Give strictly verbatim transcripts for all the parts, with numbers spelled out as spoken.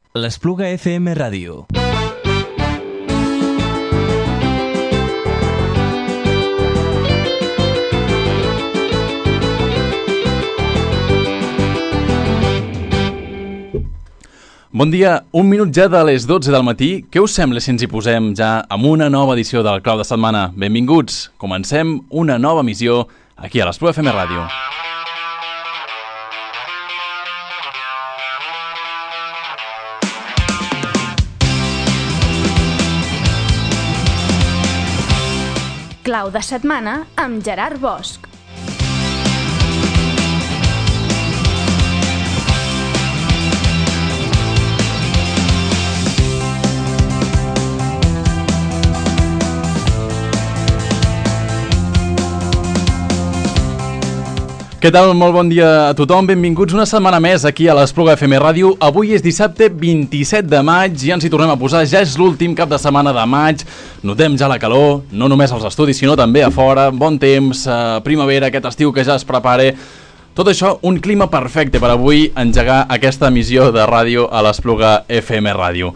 L'Espluga F M Ràdio. Bon dia, un minut ja de les dotze del matí. Què us sembla si ens hi posem ja amb una nova edició del Clau de Setmana? Benvinguts, comencem una nova missió aquí a l'Espluga F M Ràdio. Clau de Setmana amb Gerard Bosch. Què tal? Molt bon dia a tothom, benvinguts una setmana més aquí a l'Espluga F M Ràdio. Avui és dissabte vint-i-set de maig, ja ens hi tornem a posar, ja és l'últim cap de setmana de maig, notem ja la calor, no només als estudis sinó també a fora, bon temps, eh, primavera, aquest estiu que ja es prepara. Tot això, un clima perfecte per avui engegar aquesta emissió de ràdio a l'Espluga F M Ràdio.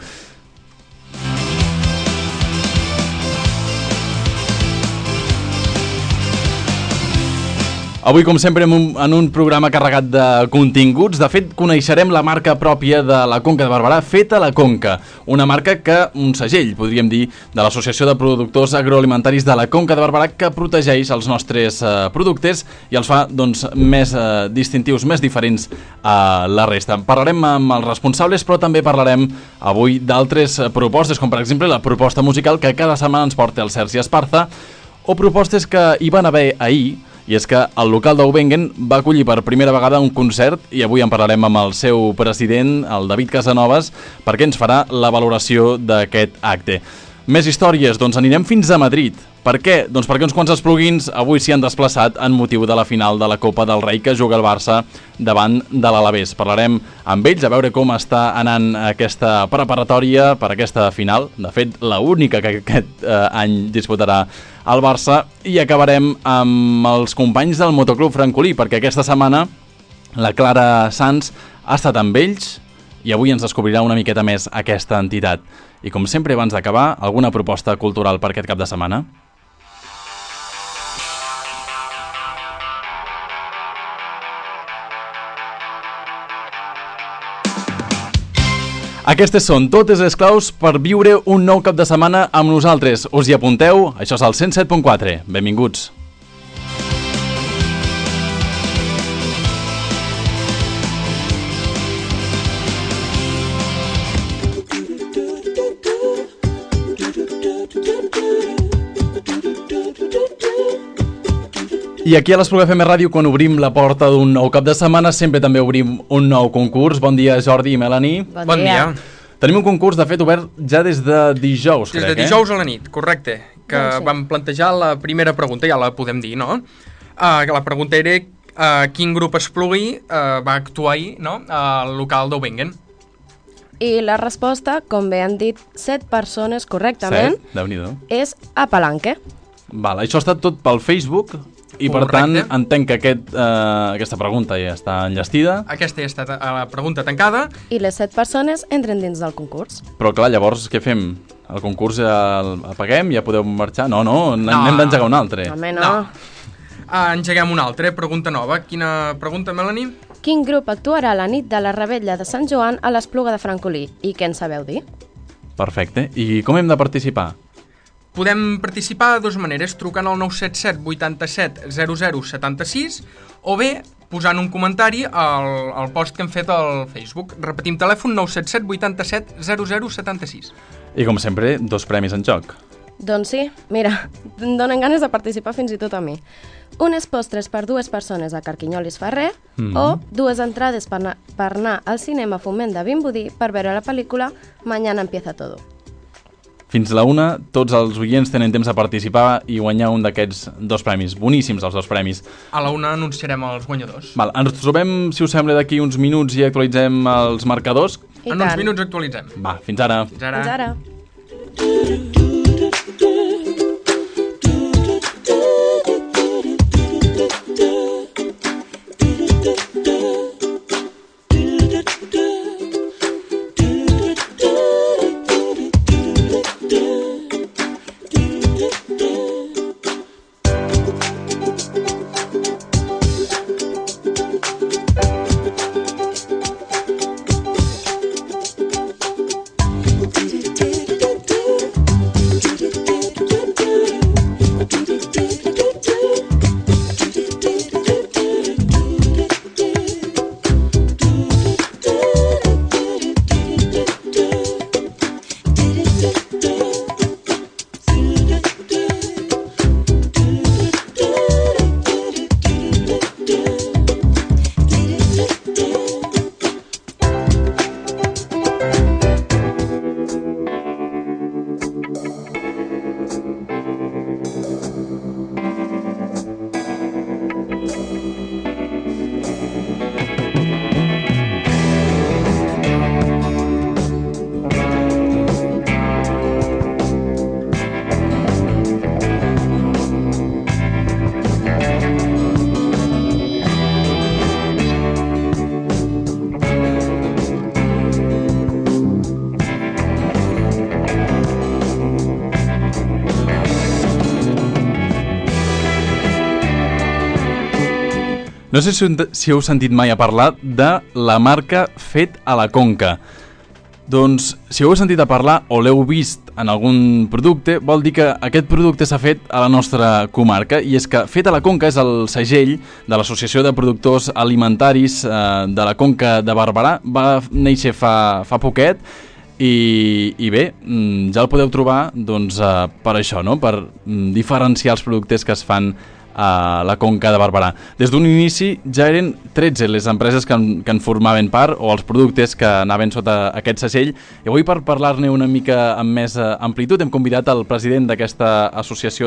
Avui, com sempre, en un, en un programa carregat de continguts. De fet, coneixerem la marca pròpia de la Conca de Barberà, Feta la Conca. Una marca que, un segell, podríem dir, de l'Associació de Productors Agroalimentaris de la Conca de Barberà, que protegeix els nostres eh, productes i els fa doncs, més eh, distintius, més diferents a la resta. Parlarem amb els responsables, però també parlarem avui d'altres propostes, com per exemple la proposta musical que cada setmana ens porta el Sergi Esparza, o propostes que hi van haver ahir. I és que el local d'Aubengen va acollir per primera vegada un concert i avui en parlarem amb el seu president, el David Casanovas, perquè ens farà la valoració d'aquest acte. Més històries, doncs anirem fins a Madrid. Per què? Doncs perquè uns quants espluguins avui s'hi han desplaçat en motiu de la final de la Copa del Rei que juga el Barça davant de l'Alavés. Parlarem amb ells a veure com està anant aquesta preparatòria per aquesta final. De fet, l'única que aquest eh, any disputarà el Barça. I acabarem amb els companys del Motoclub Francolí, perquè aquesta setmana la Clara Sanz ha estat amb ells i avui ens descobrirà una miqueta més aquesta entitat. I com sempre, abans d'acabar, alguna proposta cultural per aquest cap de setmana? Aquestes són totes les claus per viure un nou cap de setmana amb nosaltres. Us hi apunteu? Això és el cent set punt quatre. Benvinguts. I aquí a l'Espluga F M Ràdio, quan obrim la porta d'un nou cap de setmana, sempre també obrim un nou concurs. Bon dia, Jordi i Melanie. Bon, bon dia. dia. Tenim un concurs, de fet, obert ja des de dijous, des crec, de dijous eh? a la nit, correcte. Que doncs sí. Vam plantejar la primera pregunta, ja la podem dir, no? Uh, la pregunta era uh, quin grup Esplugui uh, va actuar ahir, no? Al local d'Aubengen. I la resposta, com bé han dit set persones correctament, set? Déu-n'hi-do. És a Palanque. Val, això ha estat tot pel Facebook. I per tant, entenc que aquest, eh, aquesta pregunta ja està enllestida. Aquesta ja està a la pregunta tancada. I les set persones entren dins del concurs. Però clar, llavors què fem? El concurs ja el apaguem? Ja podeu marxar? No, no, no. N'hem d'engegar un altre. Home, no. no. Uh, engeguem un altre, pregunta nova. Quina pregunta, Melanie? Quin grup actuarà la nit de la Revetlla de Sant Joan a l'Espluga de Francolí? I què en sabeu dir? Perfecte. I com hem de participar? Podem participar de dues maneres, trucant al nou set set vuitanta-set zero zero setanta-sis o bé posant un comentari al, al post que hem fet al Facebook. Repetim, telèfon nou set set vuitanta-set zero zero setanta-sis. I com sempre, dos premis en joc. Doncs sí, mira, em donen ganes de participar fins i tot a mi. Unes postres per dues persones a Carquinyolis Ferrer mm. o dues entrades per anar, per anar al cinema Foment de Vimbodí per veure la pel·lícula Mañana empieza todo. Fins la una, tots els oients tenen temps de participar i guanyar un d'aquests dos premis. Boníssims els dos premis. A la una anunciarem els guanyadors. Val, ens trobem, si us sembla, d'aquí uns minuts i actualitzem els marcadors. I en tant. Uns minuts actualitzem. Va, fins ara. Fins ara. Fins ara. No sé si, si heu sentit mai a parlar de la marca Fet a la Conca. Doncs, si ho heu sentit a parlar o l'heu vist en algun producte, vol dir que aquest producte s'ha fet a la nostra comarca, i és que Fet a la Conca és el segell de l'Associació de Productors Alimentaris eh, de la Conca de Barberà. Va néixer fa, fa poquet i, i bé, ja el podeu trobar doncs, eh, per això, no? Per diferenciar els productes que es fan a la Conca de Barberà. Des d'un inici ja eren tretze les empreses que en, que en formaven part, o els productes que anaven sota aquest segell, i avui per parlar-ne una mica amb més amplitud hem convidat el president d'aquesta associació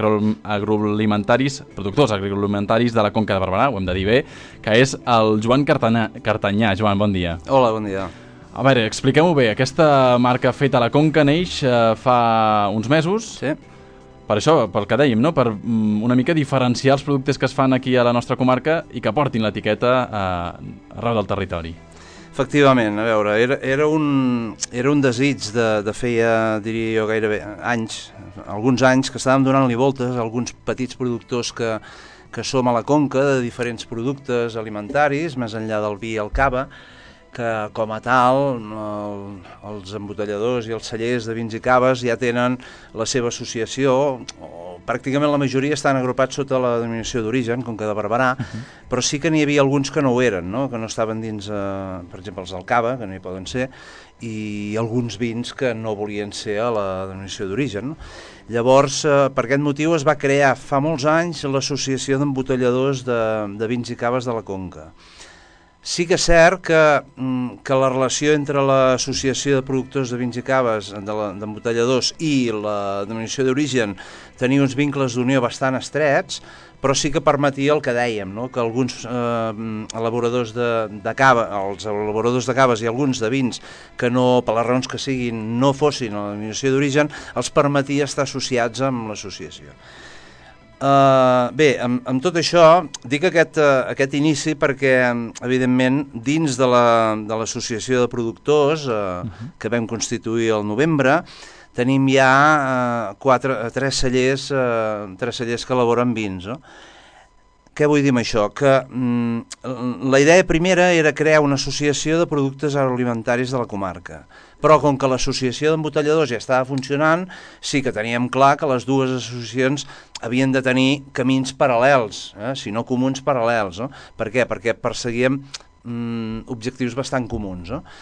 d'agroalimentaris, productors agroalimentaris de la Conca de Barberà, ho hem de dir bé, que és el Joan Cartanyà. Cartanyà. Joan, bon dia. Hola, bon dia. A veure, expliquem-ho bé, aquesta marca Feta a la Conca neix eh, fa uns mesos. Sí. Per això, pel que dèiem, no? Per um, una mica diferenciar els productes que es fan aquí a la nostra comarca i que portin l'etiqueta eh, arreu del territori. Efectivament, a veure, era, era, un, era un desig de, de feia, diria jo, gairebé anys, alguns anys que estàvem donant-li voltes a alguns petits productors que, que som a la Conca, de diferents productes alimentaris, més enllà del vi i el cava, que com a tal el, els embotelladors i els cellers de vins i caves ja tenen la seva associació, o pràcticament la majoria estan agrupats sota la denominació d'origen, Conca de Barberà, uh-huh. Però sí que n'hi havia alguns que no ho eren, no? Que no estaven dins, eh, per exemple, els del cava, que no hi poden ser, i alguns vins que no volien ser a la denominació d'origen. No? Llavors, eh, per aquest motiu es va crear fa molts anys l'Associació d'Embotelladors de, de Vins i Caves de la Conca. Sí que és cert que, que la relació entre l'Associació de Productors de Vins i Caves, d'embotelladors, i la denominació d'origen tenia uns vincles d'unió bastant estrets, però sí que permetia el que dèiem, no? Que alguns eh, elaboradors de, de cava, els elaboradors de caves i alguns de vins que no, per les raons que siguin, no fossin a la denominació d'origen, els permetia estar associats amb l'associació. Uh, bé, amb, amb tot això, dic aquest, uh, aquest inici perquè, evidentment, dins de l'Associació la, de, de Productors, uh, uh-huh. que vam constituir el novembre, tenim ja uh, quatre, tres, cellers, uh, tres cellers que elaboren vins. No? Què vull dir amb això? Que um, la idea primera era crear una associació de productes agroalimentaris de la comarca. Però com que l'associació d'embotelladors ja estava funcionant, sí que teníem clar que les dues associacions havien de tenir camins paral·lels, eh? Si no comuns, paral·lels. No? Per què? Perquè perseguíem mm, objectius bastant comuns. No?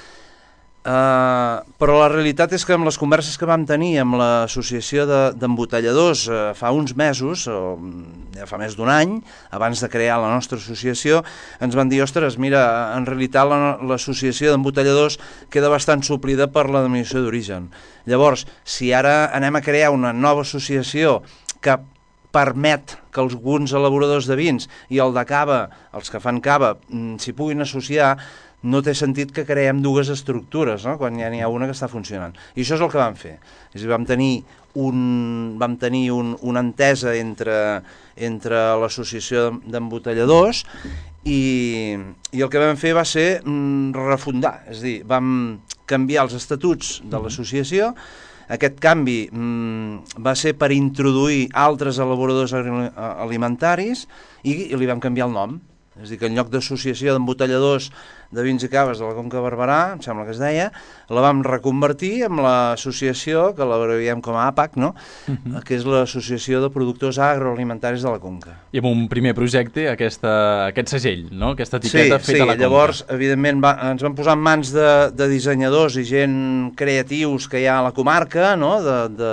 Uh, però la realitat és que amb les converses que vam tenir amb l'associació d'embotelladors de, uh, fa uns mesos, o ja fa més d'un any, abans de crear la nostra associació, ens van dir, ostres, mira, en realitat l'associació d'embotelladors queda bastant suplida per la denominació d'origen. Llavors, si ara anem a crear una nova associació que permet que alguns elaboradors de vins i el de cava, els que fan cava, s'hi puguin associar, no té sentit que creem dues estructures, no? Quan ja n'hi ha una que està funcionant. I això és el que vam fer. És a dir, vam tenir, un, vam tenir un, una entesa entre, entre l'associació d'embotelladors i, i el que vam fer va ser mm, refundar, és a dir, vam canviar els estatuts de l'associació. Aquest canvi mm, va ser per introduir altres elaboradors alimentaris i, i li vam canviar el nom. És a dir, que en lloc d'associació d'embotelladors de vins i caves de la Conca de Barberà, em sembla que es deia, la vam reconvertir en l'associació, que l'abrevíem com a A P A C, no? Uh-huh. Que és l'Associació de Productors Agroalimentaris de la Conca. I amb un primer projecte, aquesta, aquest segell, no? Aquesta etiqueta sí, feta sí, a la Conca. Llavors, evidentment, va, ens van posar en mans de, de dissenyadors i gent creatius que hi ha a la comarca, no? de, de,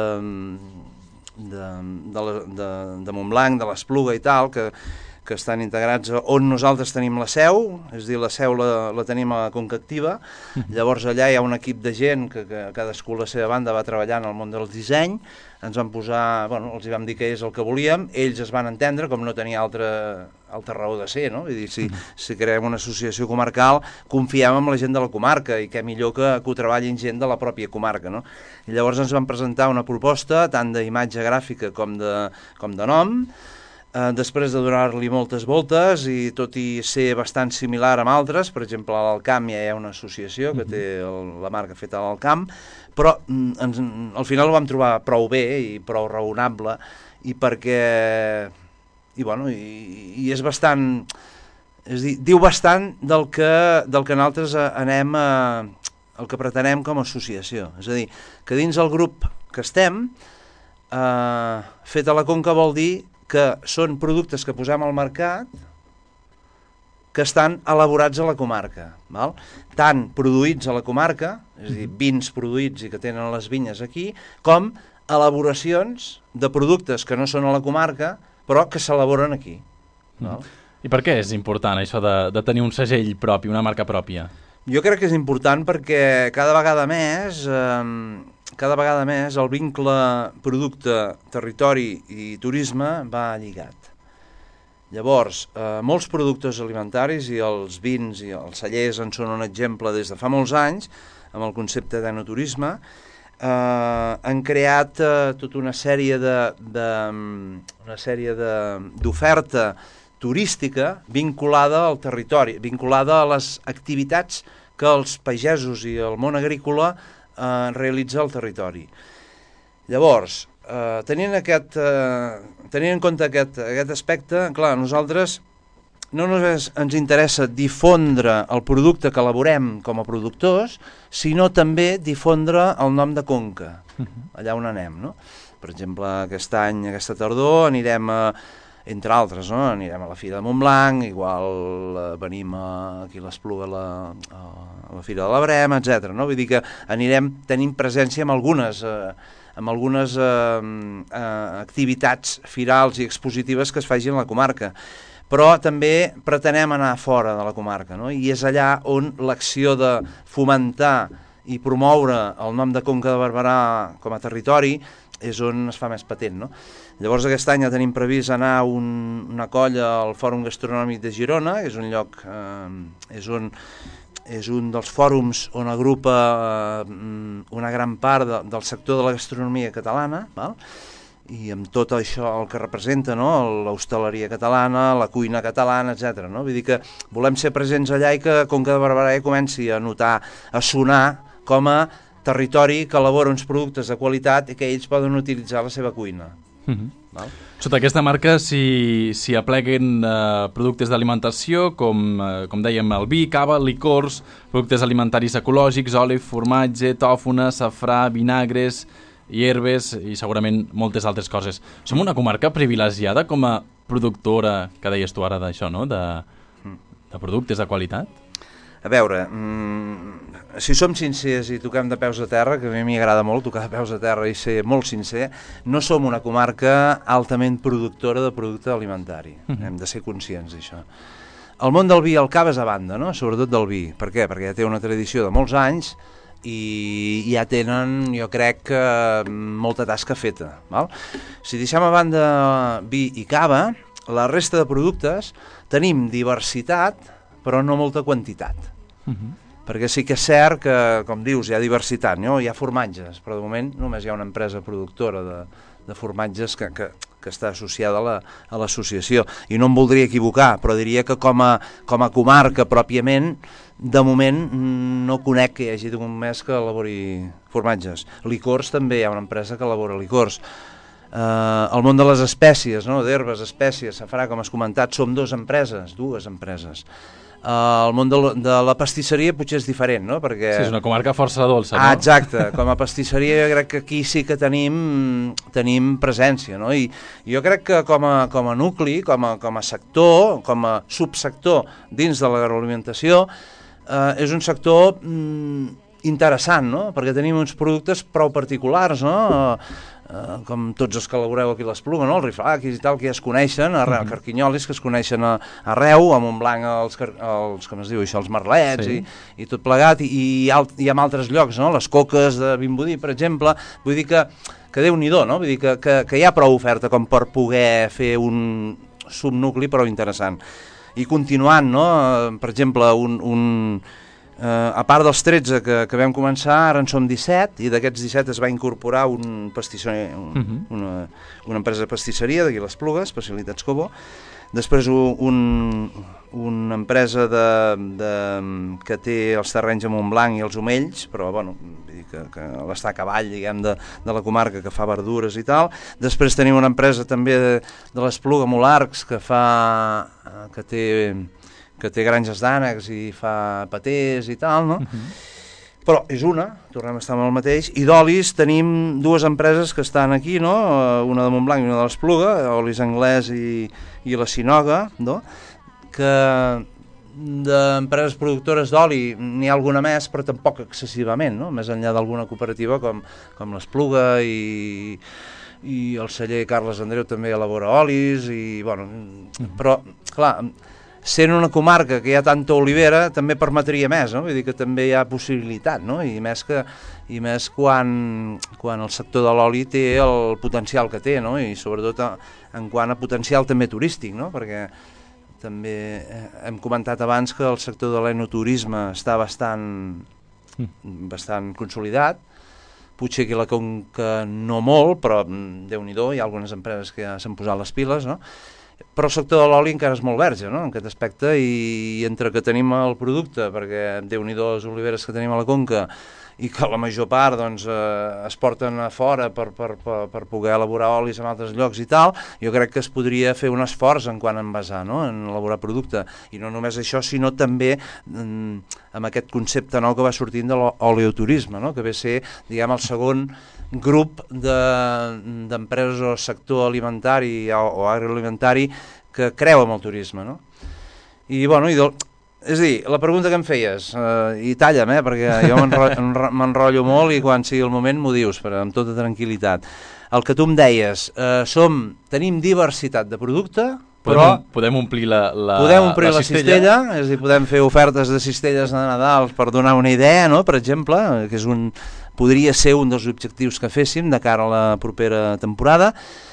de, de, de, de Montblanc, de l'Espluga i tal, que que estan integrats on nosaltres tenim la seu, és a dir, la seu la, la tenim a la Conca Activa, llavors allà hi ha un equip de gent que, que cadascú a la seva banda va treballar en el món del disseny, ens van posar, bueno, els hi vam dir que és el que volíem, ells es van entendre, com no tenia altra, altra raó de ser, no? Vull dir, si, si creem una associació comarcal, confiem en la gent de la comarca, i què millor que, que ho treballin gent de la pròpia comarca, no? I llavors ens van presentar una proposta, tant d'imatge gràfica com de, com de nom. Uh, després de donar-li moltes voltes i tot i ser bastant similar amb altres, per exemple a l'Alcamp ja hi ha una associació que té el, la marca feta a l'Alcamp, però mm, ens, al final ho vam trobar prou bé i prou raonable i perquè i, bueno, i, i és bastant és a dir, diu bastant del que, del que nosaltres anem a, el que pretenem com a associació. És a dir, que dins el grup que estem, eh, fet a la Conca vol dir que són productes que posem al mercat que estan elaborats a la comarca, val? Tant produïts a la comarca, és a dir, vins produïts i que tenen les vinyes aquí, com elaboracions de productes que no són a la comarca, però que s'elaboren aquí. Val? I per què és important això de, de tenir un segell propi, una marca pròpia? Jo crec que és important perquè cada vegada més, eh, cada vegada més el vincle producte, territori i turisme va lligat. Llavors, eh, molts productors alimentaris i els vins i els cellers en són un exemple des de fa molts anys, amb el concepte d'enoturisme, eh, han creat eh, tota una sèrie de, de, una sèrie de, d'oferta turística vinculada al territori, vinculada a les activitats que els pagesos i el món agrícola eh, realitza al territori. Llavors, eh, tenint, aquest, eh, tenint en compte aquest, aquest aspecte, clar, nosaltres no només ens interessa difondre el producte que elaborem com a productors, sinó també difondre el nom de Conca, allà on anem, no? Per exemple, aquest any, aquesta tardor, anirem a entre altres, no? Anirem a la Fira de Montblanc, igual eh, venim a, aquí a l'Espluga a la, a la Fira de la Brema, etcètera. No? Vull dir que anirem tenint presència amb algunes, eh, amb algunes eh, eh, activitats firals i expositives que es facin a la comarca. Però també pretenem anar fora de la comarca, no? I és allà on l'acció de fomentar i promoure el nom de Conca de Barberà com a territori és on es fa més patent, no? Llavors aquest any ja tenim previst anar a un, una colla al Fòrum Gastronòmic de Girona, que és un lloc, eh, és, un, és un dels fòrums on agrupa eh, una gran part de, del sector de la gastronomia catalana, val? I amb tot això el que representa, no? L'hostaleria catalana, la cuina catalana, etcètera. No? Vull dir que volem ser presents allà i que Conca de Barberà comenci a notar, a sonar com a territori que elabora uns productes de qualitat i que ells poden utilitzar a la seva cuina. Uh-huh. Val? Sota aquesta marca s'hi si apleguen eh, productes d'alimentació com, eh, com dèiem, el vi, cava, licors, productes alimentaris ecològics, oli, formatge, tòfona, safrà, vinagres, hierbes i segurament moltes altres coses. Som una comarca privilegiada com a productora, que deies tu ara d'això, no? De, de productes de qualitat? A veure, mmm, si som sincers i toquem de peus a terra, que a mi m'hi agrada molt tocar de peus a terra i ser molt sincer, no som una comarca altament productora de producte alimentari. Mm-hmm. Hem de ser conscients d'això. El món del vi i el cava és a banda, no? Sobretot del vi. Per què? Perquè ja té una tradició de molts anys i ja tenen, jo crec, molta tasca feta. Val? Si deixem a banda vi i cava, la resta de productes tenim diversitat, però no molta quantitat. Uh-huh. Perquè sí que és cert que, com dius, hi ha diversitat, no? Hi ha formatges, però de moment només hi ha una empresa productora de, de formatges que, que, que està associada a l'associació. I no em voldria equivocar, però diria que com a, com a comarca pròpiament, de moment no conec que hi hagi només que elabori formatges. Licors també hi ha una empresa que elabora licors. Uh, el món de les espècies, no? D'herbes, espècies, safrà, com has comentat, som dues empreses, dues empreses. Uh, el món de la, de la pastisseria potser és diferent, no? Perquè... Sí, és una comarca força dolça, no? Ah, exacte, com a pastisseria jo crec que aquí sí que tenim, tenim presència, no? I jo crec que com a, com a nucli, com a, com a sector, com a subsector dins de l'agroalimentació, uh, és un sector mm, interessant, no? Perquè tenim uns productes prou particulars, no? Uh, Uh, com tots els que elaboreu aquí a l'Espluga, no? Els riflaquis i tal, que ja es coneixen, arreu, uh-huh. carquinyolis que es coneixen a, arreu, a Montblanc, els, els, com es diu això, els merlets, sí. i, i tot plegat, i, i, alt, i en altres llocs, no? Les coques de Vimbodí, per exemple, vull dir que, que Déu-n'hi-do, no? Vull dir que, que, que hi ha prou oferta com per poder fer un subnucli prou interessant. I continuant, no? Per exemple, un... un Uh, a part dels tretze que, que vam començar, ara en som disset, i d'aquests disset es va incorporar un pastisser, un, uh-huh. una, una empresa de pastisseria d'aquí a l'Espluga, Especialitats Cobo, després un, una empresa de, de, que té els terrenys a Montblanc i els Omells, però bueno, que, que l'està a cavall, diguem, de, de la comarca, que fa verdures i tal. Després tenim una empresa també de, de l'Espluga, Molarcs, que fa, que té... que té granges d'ànecs i fa patés i tal, no? Uh-huh. Però és una, tornem a estar amb el mateix, i d'olis tenim dues empreses que estan aquí, no? Una de Montblanc i una de l'Espluga, Olis Anglès i, i la Sinoga, no? Que d'empreses productores d'oli n'hi ha alguna més, però tampoc excessivament, no? Més enllà d'alguna cooperativa com, com l'Espluga i, i el celler Carles Andreu també elabora olis, i, bueno, però, clar, sent una comarca que hi ha tanta olivera, també permetria més, no? Vull dir que també hi ha possibilitat, no? I més, que, i més quan, quan el sector de l'oli té el potencial que té, no? I sobretot en quant a potencial també turístic, no? Perquè també hem comentat abans que el sector de l'enoturisme està bastant, bastant consolidat, potser que la Conca no molt, però Déu-n'hi-do, hi ha algunes empreses que ja s'han posat les piles, no? Però el sector de l'oli encara és molt verge, no?, en aquest aspecte, i entre que tenim el producte, perquè Déu-n'hi-do les oliveres que tenim a la Conca, i que la major part doncs, eh, es porten a fora per, per, per, per poder elaborar olis en altres llocs i tal, jo crec que es podria fer un esforç en quant a envasar, no?, en elaborar producte, i no només això, sinó també mm, amb aquest concepte nou que va sortint de l'oleoturisme, no?, que ve a ser, diguem, el segon grup d'empreses de, o sector alimentari o, o agroalimentari que creu en el turisme, no? I, bueno, i del, és a dir, la pregunta que em feies, eh, i talla'm, eh, perquè jo m'enrotllo molt i quan sigui el moment m'ho dius, però amb tota tranquil·litat. El que tu em deies, eh, som, tenim diversitat de producte, però podem, podem omplir la, la, podem omplir la, la cistella, cistella, és a dir, podem fer ofertes de cistelles de Nadal per donar una idea, no?, per exemple, que és un, podria ser un dels objectius que féssim de cara a la propera temporada,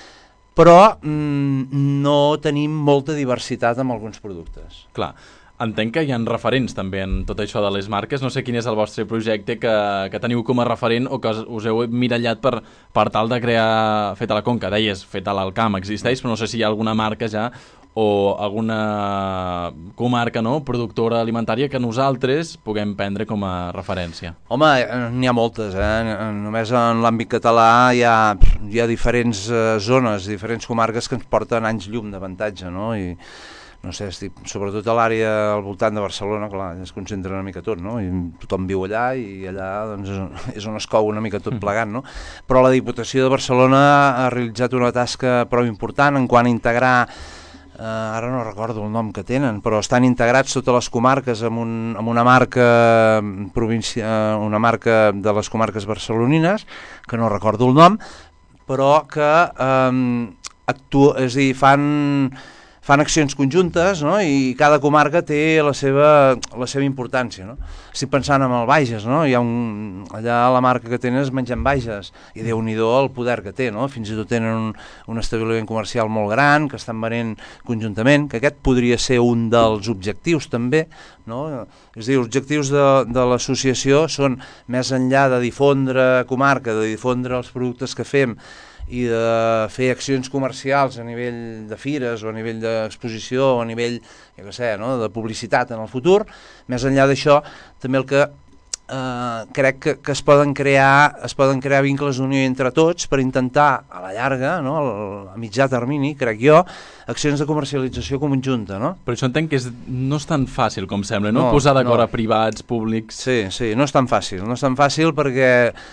però mm, no tenim molta diversitat amb alguns productes. Clar. Entenc que hi ha referents també en tot això de les marques. No sé quin és el vostre projecte que, que teniu com a referent o que us heu mirallat per, per tal de crear Feta a la Conca. Deies, Feta a l'Alcamp existeix, però no sé si hi ha alguna marca ja o alguna comarca, no?, productora alimentària que nosaltres puguem prendre com a referència. Home, n'hi ha moltes, eh? Només en l'àmbit català hi ha, hi ha diferents eh, zones, diferents comarques que ens porten anys llum d'avantatge, no?, i no sé, estic, sobretot a l'àrea al voltant de Barcelona, clar, es concentra una mica tot, no? I tothom viu allà i allà doncs, és on es cou una mica tot plegat, no? Però la Diputació de Barcelona ha realitzat una tasca prou important en quant a integrar, eh, ara no recordo el nom que tenen, però estan integrats totes les comarques amb, un, amb una marca província, una marca de les comarques barcelonines, que no recordo el nom, però que eh, actua, és a dir, fan... fan accions conjuntes, no?, i cada comarca té la seva, la seva importància, no? Estic pensant en el Bages, no?, hi ha un, allà la marca que tenen és Mengem Bages, i Déu-n'hi-do el poder que té, no?, fins i tot tenen un, un establiment comercial molt gran, que estan venent conjuntament, que aquest podria ser un dels objectius també, no?, és a dir, els objectius de, de l'associació són, més enllà de difondre comarca, de difondre els productes que fem, i de fer accions comercials a nivell de fires o a nivell d'exposició o a nivell, jo què sé, no?, de publicitat en el futur. Més enllà d'això, també el que eh, crec que, que es poden crear es poden crear vincles d'unió entre tots per intentar, a la llarga, no?, a mitjà termini, crec jo, accions de comercialització conjunta, no? Però això entenc que és, no és tan fàcil com sembla, no? no Posar d'acord no. a privats, públics... Sí, sí, no és tan fàcil, no és tan fàcil perquè,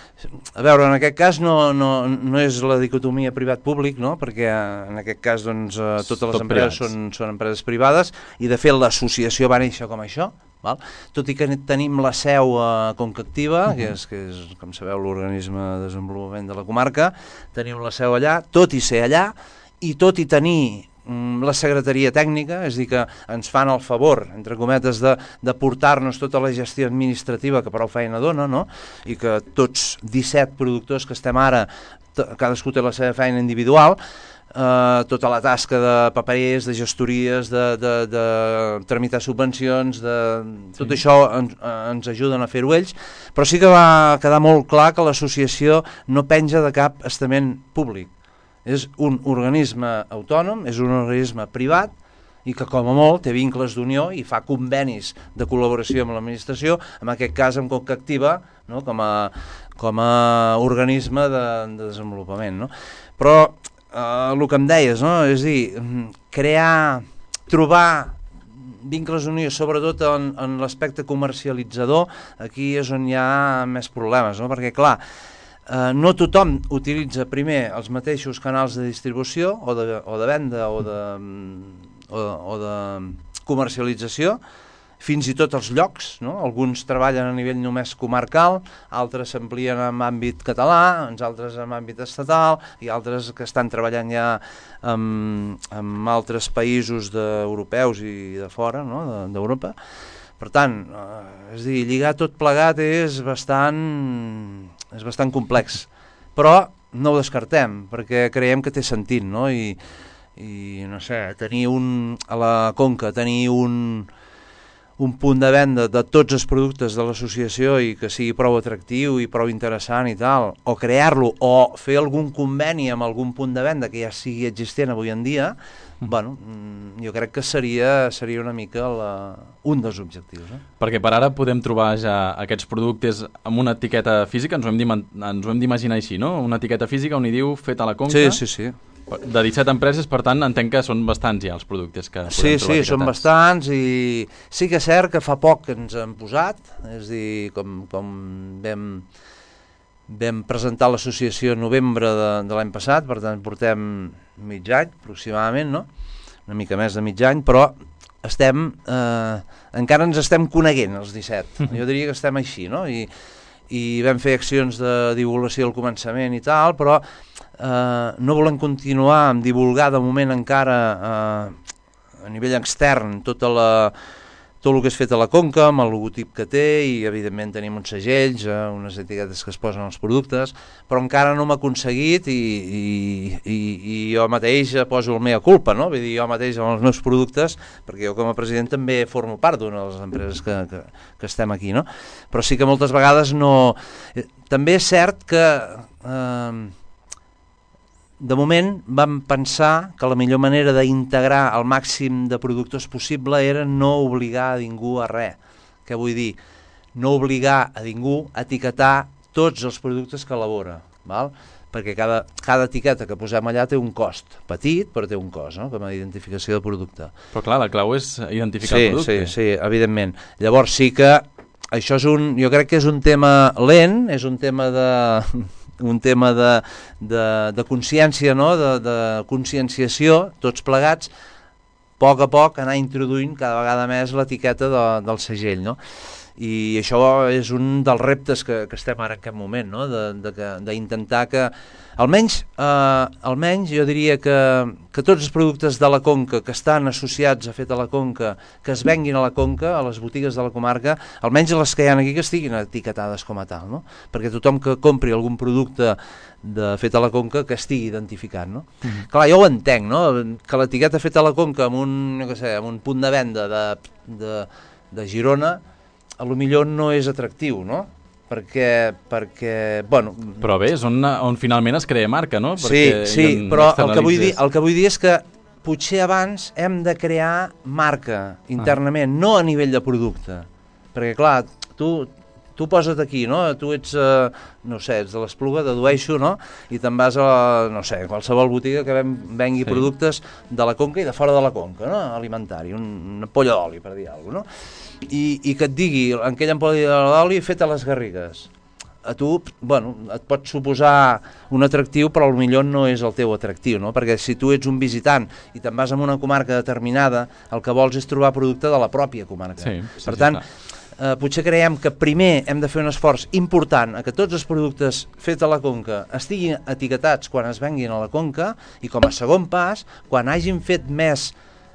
a veure, en aquest cas no, no, no és la dicotomia privat-públic, no?, perquè en aquest cas doncs, totes les empreses són, són empreses privades i de fet l'associació va néixer com això, val? Tot i que tenim la seu a Conca Activa, uh -huh. que, és, que és, com sabeu, l'organisme de desenvolupament de la comarca, tenim la seu allà, tot i ser allà, i tot i tenir la secretaria tècnica, és a dir, que ens fan el favor, entre cometes, de, de portar-nos tota la gestió administrativa que prou feina dona, no?, i que tots disset productors que estem ara, cadascú té la seva feina individual, eh, tota la tasca de papers, de gestories, de, de, de tramitar subvencions, de, tot sí. això ens, ens ajuden a fer-ho ells, però sí que va quedar molt clar que l'associació no penja de cap estament públic. És un organisme autònom, és un organisme privat i que com a molt té vincles d'unió i fa convenis de col·laboració amb l'administració, en aquest cas amb Conca Activa, no?, com, a, com a organisme de, de desenvolupament, no? Però eh, el que em deies, no?, és a dir, crear, trobar vincles d'unió, sobretot en, en l'aspecte comercialitzador, aquí és on hi ha més problemes, no? Perquè, clar, eh, no tothom utilitza primer els mateixos canals de distribució o de, o de venda o de, o, o de comercialització, fins i tot els llocs, no? Alguns treballen a nivell només comarcal, altres s'amplien en àmbit català, uns altres en àmbit estatal, i altres que estan treballant ja amb, amb altres països de, europeus i de fora, no? d'Europa. Per tant, eh, és a dir, lligar tot plegat és bastant, és bastant complex, però no ho descartem, perquè creiem que té sentit, no? I, i no sé, tenir un, a la Conca, tenir un un punt de venda de tots els productes de l'associació i que sigui prou atractiu i prou interessant i tal, o crear-lo o fer algun conveni amb algun punt de venda que ja sigui existent avui en dia, mm. bueno, jo crec que seria, seria una mica la, un dels objectius. Eh? Perquè per ara podem trobar ja aquests productes amb una etiqueta física, ens ho hem d'imaginar així, no? Una etiqueta física on hi diu fet a la Conca. Sí, sí, sí. De disset empreses, per tant, entenc que són bastants ja els productes que podem sí, trobar etiquetats. Sí, són bastants i sí que és cert que fa poc que ens han posat, és a dir, com, com vam, vam presentar l'associació en novembre de, de l'any passat, per tant portem mig any aproximadament, no? Una mica més de mig any, però estem, eh, encara ens estem coneguent els disset, jo diria que estem així, no? I, i vam fer accions de divulgació al començament i tal, però Uh, no volem continuar amb divulgar de moment encara uh, a nivell extern tota la, tot el que és fet a la Conca, amb el logotip que té, i evidentment tenim uns segells, uh, unes etiquetes que es posen als productes, però encara no m'ha aconseguit i, i, i, i jo mateix poso el mea culpa, no? Vull dir, jo mateix amb els meus productes, perquè jo com a president també formo part d'una de les empreses que, que, que estem aquí, no? Però sí que moltes vegades no... Eh, també és cert que... Uh, de moment vam pensar que la millor manera d'integrar el màxim de productors possible era no obligar a ningú a res. Què vull dir? No obligar a ningú a etiquetar tots els productes que elabora, val? Perquè cada, cada etiqueta que posem allà té un cost, petit però té un cost, no? Com a identificació de producte. Però clar, la clau és identificar sí, el producte. Sí, sí, evidentment. Llavors sí que això és un, jo crec que és un tema lent, és un tema de... un tema de, de, de consciència, no? de, de conscienciació, tots plegats, a poc a poc anar introduint cada vegada més l'etiqueta de, del segell, no? I això és un dels reptes que, que estem ara en aquest moment, no? D'intentar que, almenys, eh, almenys jo diria que, que tots els productes de la Conca que estan associats a fet a la Conca, que es venguin a la Conca, a les botigues de la comarca, almenys les que hi ha aquí que estiguin etiquetades com a tal, no? Perquè tothom que compri algun producte de fet a la Conca que estigui identificat, no? Mm-hmm. Clar, jo ho entenc, no? Que l'etiqueta feta a la Conca amb un, no sé, amb un punt de venda de, de, de Girona a lo millor no és atractiu, no? Perquè, perquè bueno... Però bé, és on, on finalment es crea marca, no? Sí, sí, però el que, vull dir, el que vull dir és que potser abans hem de crear marca internament, ah. no a nivell de producte. Perquè, clar, tu, tu posa't aquí, no? Tu ets, eh, no sé, ets de l'Espluga, dedueixo, no? I te'n vas a, no sé, qualsevol botiga que vengui sí. productes de la Conca i de fora de la Conca, no? Alimentari, un, una polla d'oli, per dir alguna cosa, no? I, i que et digui aquella ampolla d'oli feta a les Garrigues. A tu, bueno, et pot suposar un atractiu, però potser no és el teu atractiu, no? Perquè si tu ets un visitant i te'n vas a una comarca determinada, el que vols és trobar producte de la pròpia comarca. Sí, sí, per tant, eh, potser creiem que primer hem de fer un esforç important a que tots els productes fets a la Conca estiguin etiquetats quan es venguin a la Conca, i com a segon pas, quan hagin fet més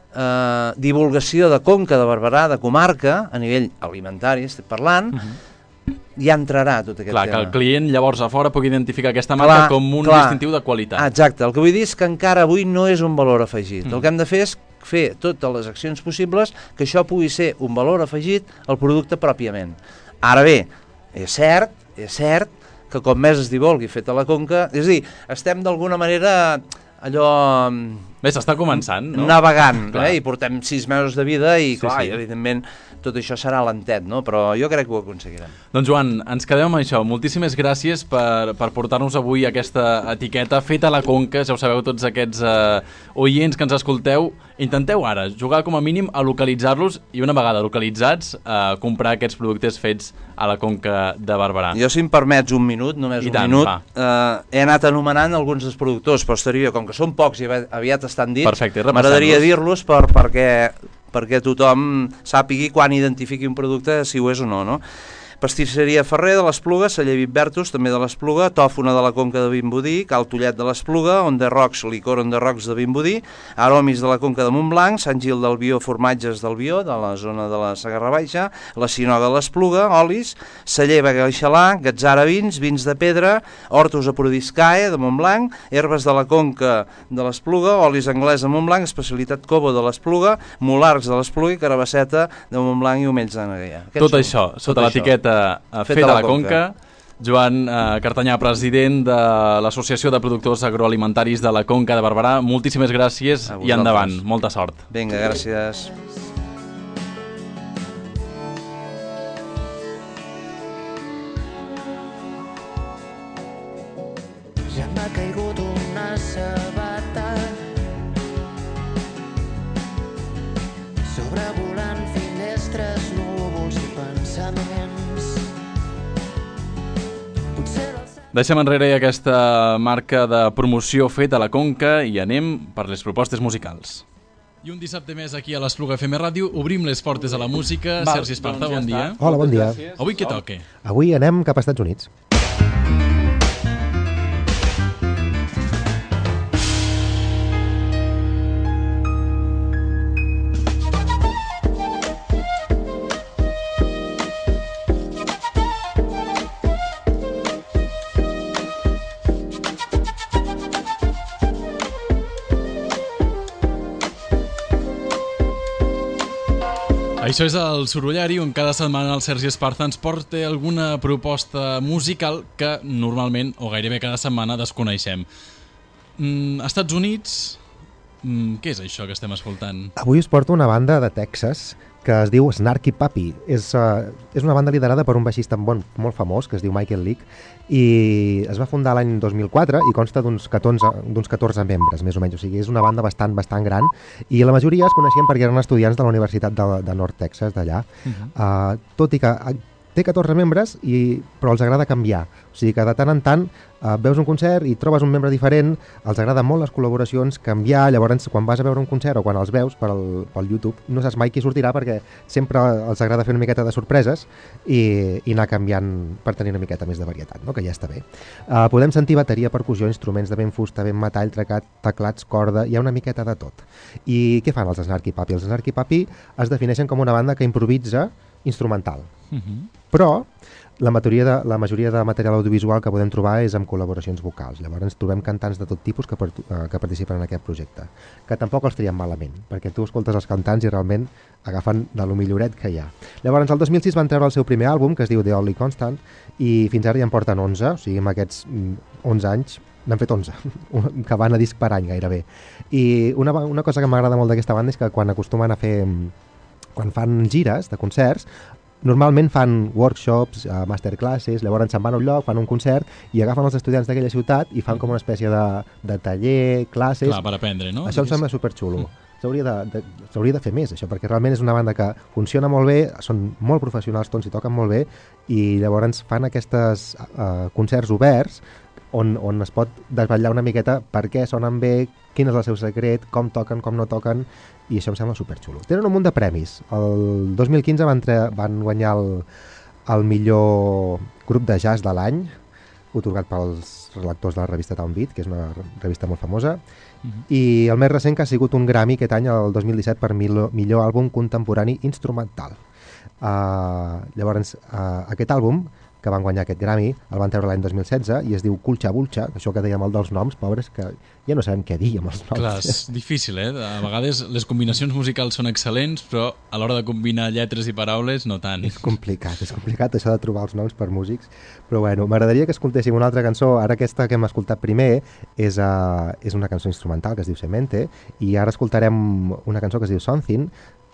Uh, divulgació de Conca, de Barberà, de comarca, a nivell alimentari, estic parlant, uh-huh. ja entrarà tot aquest clar, tema. Clar, que el client llavors a fora pugui identificar aquesta marca clar, com un clar. distintiu de qualitat. Ah, exacte, el que vull dir és que encara avui no és un valor afegit. Uh-huh. El que hem de fer és fer totes les accions possibles que això pugui ser un valor afegit al producte pròpiament. Ara bé, és cert, és cert que com més es divulgui fet a la Conca, és a dir, estem d'alguna manera allò... Bé, s'està començant, no? Navegant, eh? I portem sis mesos de vida i, sí, clar, sí. evidentment, tot això serà lentet, no? Però jo crec que ho aconseguirem. Doncs Joan, ens quedem amb això. Moltíssimes gràcies per, per portar-nos avui aquesta etiqueta feta a la Conca. Ja ho sabeu, tots aquests eh, oients que ens escolteu, intenteu ara jugar com a mínim a localitzar-los i una vegada localitzats a comprar aquests productes fets a la Conca de Barberà. Jo, si em permets un minut, només I un tant, minut, eh, he anat anomenant alguns dels productors, però estaria, com que són pocs i aviat estan dits, perfecte, m'agradaria dir-los per, perquè, perquè tothom sàpigui quan identifiqui un producte si ho és o no, no? Pastisseria Ferrer de l'Espluga, Celler Vitbertus, també de l'Espluga, Tòfona de la Conca de Vimbodí, Cal Tollet de l'Espluga, On the Rocks, licor On the Rocks de Vimbodí, Aromis de la Conca de Montblanc, Sant Gil del Bió, Formatges del Bió, de la zona de la Segarra Baixa, La Sinoga de l'Espluga, Olis, Celler Bagalixalà, Gatzara Vins, Vins de Pedra, Hortus Aprodiscae de Montblanc, Herbes de la Conca de l'Espluga, Olis Anglès de Montblanc, Especialitat Cobo de l'Espluga, Molargs de l'Espluga i Carabasseta de Montblanc i Omells de Negueia. Tot això, sota l'etiqueta feta a la Conca. Joan eh, Cartanyà, president de l'Associació de Productors Agroalimentaris de la Conca de Barberà, moltíssimes gràcies i endavant, molta sort. Vinga, gràcies. Ja m'ha caigut una sabata sobrevolant finestres, núvols i pensaments. Deixem enrere aquesta marca de promoció feta a la Conca i anem per les propostes musicals. I un dissabte més aquí a l'Espluga F M Ràdio obrim les portes a la música. Val, Sergi Esparta, doncs ja bon dia. Està. Hola, bon dia. Avui què toca? Avui anem cap als Estats Units. Això és el Sorollari, on cada setmana el Sergi Esparza ens porta alguna proposta musical que normalment, o gairebé cada setmana, desconeixem. Mm, Estats Units, mm, què és això que estem escoltant? Avui us porto una banda de Texas que es diu Snarky Puppy. És, uh, és una banda liderada per un baixista bon, molt famós, que es diu Michael Leak, i es va fundar l'any dos mil quatre i consta d'uns catorze, d'uns catorze membres, més o menys. O sigui, és una banda bastant, bastant gran, i la majoria es coneixien perquè eren estudiants de la Universitat de, de North Texas, d'allà. Uh-huh. uh, tot i que uh, té catorze membres, i, però els agrada canviar. O sigui que de tant en tant uh, veus un concert i trobes un membre diferent, els agrada molt les col·laboracions, canviar, llavors quan vas a veure un concert o quan els veus pel, pel YouTube no saps mai qui sortirà perquè sempre els agrada fer una miqueta de sorpreses i, i anar canviant per tenir una miqueta més de varietat, no? Que ja està bé. Uh, podem sentir bateria, percussió, instruments de vent fusta, vent metall, trecat, teclats, corda, hi ha una miqueta de tot. I què fan els Snarky Puppy? Els Snarky Puppy es defineixen com una banda que improvisa instrumental. Uh-huh. Però la majoria, de, la majoria de material audiovisual que podem trobar és amb col·laboracions vocals. Llavors trobem cantants de tot tipus que, per, que participen en aquest projecte, que tampoc els triem malament, perquè tu escoltes els cantants i realment agafen de lo milloret que hi ha. Llavors el dos mil sis van treure el seu primer àlbum, que es diu The Only Constant, i fins ara ja en porten onze, o sigui, amb aquests onze anys n'han fet onze, que van a disc per any gairebé. I una, una cosa que m'agrada molt d'aquesta banda és que quan acostumen a fer, quan fan gires de concerts, normalment fan workshops, uh, masterclasses, llavors se'n van a un lloc, fan un concert i agafen els estudiants d'aquella ciutat i fan com una espècie de, de taller, classes... Clar, per aprendre, no? Això em sembla superxulo. Mm. S'hauria de, de, s'hauria de fer més, això, perquè realment és una banda que funciona molt bé, són molt professionals tots i toquen molt bé, i llavors fan aquests uh, concerts oberts on, on es pot desvetllar una miqueta per què sonen bé, quin és el seu secret, com toquen, com no toquen, i això em sembla superxulo. Tenen un munt de premis. El dos mil quinze van, tre- van guanyar el, el millor grup de jazz de l'any, otorgat pels redactors de la revista Town Beat, que és una revista molt famosa, uh-huh. I el més recent que ha sigut un Grammy aquest any, el dos mil disset, per millor, millor àlbum contemporani instrumental. Uh, llavors, uh, aquest àlbum que van guanyar aquest Grammy, el van treure l'any dos mil setze i es diu Culcha Bulcha, això que dèiem el dels noms, pobres, que ja no sabem què dir amb els noms. Clar, és difícil, eh? A vegades les combinacions musicals són excel·lents, però a l'hora de combinar lletres i paraules no tant. És complicat, és complicat això de trobar els noms per músics, però bueno, m'agradaria que escoltéssim una altra cançó. Ara aquesta que hem escoltat primer és, uh, és una cançó instrumental que es diu Semente, i ara escoltarem una cançó que es diu Something,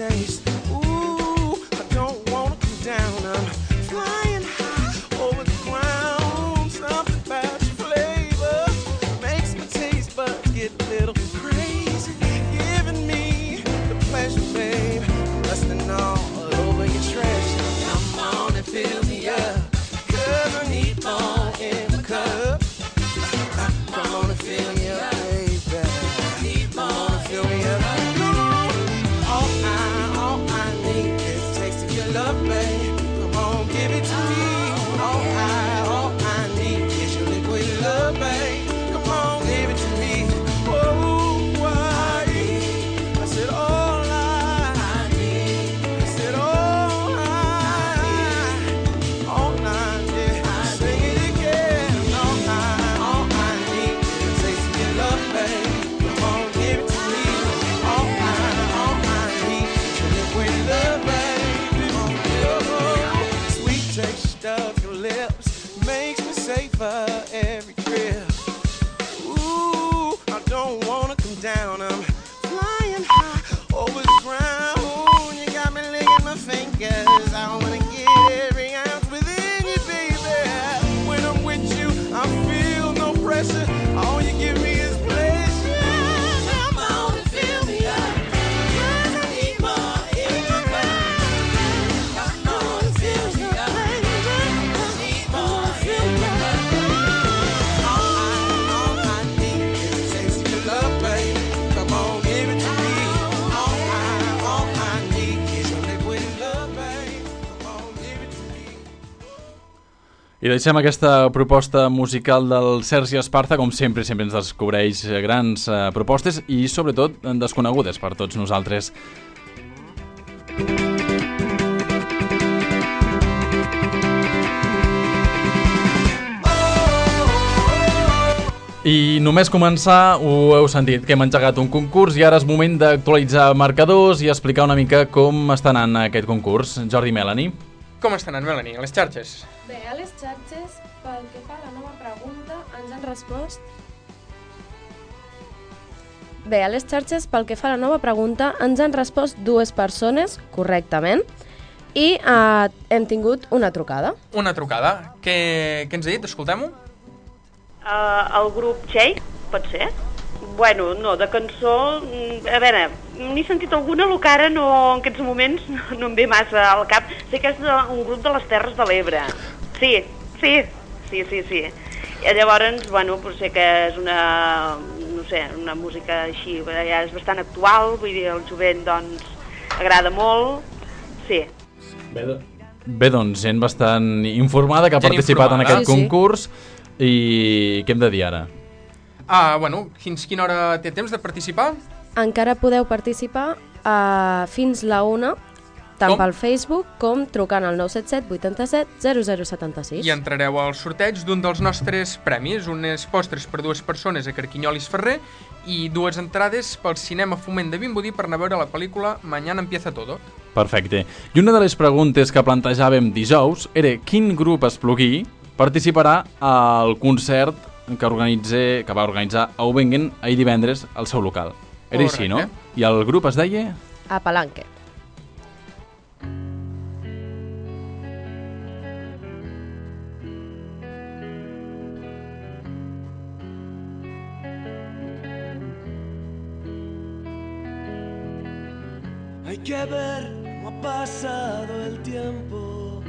taste. Ooh, I don't wanna come down. I'm flying high over the ground. Something about your flavor makes my taste buds get a little crazy. Giving me the pleasure, babe. Lusting all over your treasure. Come on and fill me up, 'cause I need more in my cup. Come on and fill me up, baby. Need more and fill me up. Come on. All I, all I need is a taste of your love, babe. Come on, give it to me. All I, all I need is your liquid love, babe. Come on, give it to me. Oh, I, I said all I, I said all I, all I, yeah. Sing it again. All I, all I need is a taste of your love, babe. Come on, give it to me. All I, all I need is your liquid love, baby. Oh, sweet taste of your lips makes me savor every trip. Ooh, I don't wanna come down. I'm flying high over the ground. You got me licking my fingers. I wanna get every ounce within you, baby. When I'm with you, I feel no pressure. All you give me is pleasure. Come on and fill me up, 'cause I need more in my cup. Come on and fill me up, I need more in my cup. All I, all I need is a taste of your love, babe. Come on, give it to me. All I, all I need is your liquid love, babe. Come on, give it to me. I deixem aquesta proposta musical del Sergi Esparza, com sempre, sempre ens descobreix grans eh, propostes i, sobretot, desconegudes per tots nosaltres. I només començar, ho heu sentit, que hem engegat un concurs i ara és moment d'actualitzar marcadors i explicar una mica com està anant aquest concurs. Jordi, Melanie. Com està anant, Melanie, a les xarxes? Bé, a les xarxes, pel que fa a la nova pregunta, ens han respost... Bé, a les xarxes, pel que fa a la nova pregunta, ens han respost dues persones correctament i eh, hem tingut una trucada. Una trucada. Què, què ens ha dit? Escoltem-ho. Uh, el grup Shake, pot ser? Bueno, no, de cançó... A veure, n'he sentit alguna, el que ara no, en aquests moments no, no em ve massa al cap. Sé que és de, un grup de les Terres de l'Ebre. Sí, sí, sí, sí, sí. I llavors, bueno, pues sé que és una, no sé, una música així, ja és bastant actual, vull dir, el jovent, doncs, agrada molt, sí. Bé, do... Bé doncs, gent bastant informada que ha Gent participat informada. en aquest Sí, sí. concurs i què hem de dir ara? Ah, bueno, fins quina hora té temps de participar? Encara podeu participar uh, fins la una, tant Com? pel Facebook com trucant al nou set set vuit set zero zero set sis. I entrareu al sorteig d'un dels nostres premis, unes postres per dues persones a Carquinyolis Ferrer i dues entrades pel cinema Foment de Vimbodí per anar a veure la pel·lícula Mañana empieza todo. Perfecte. I una de les preguntes que plantejàvem dijous era quin grup esplugui participarà al concert que, organitze, que va organitzar Aubengen ahir divendres al seu local. Era així, no? Correcte. I el grup es deia... A Palanque. Hay que ver cómo ha pasado el tiempo.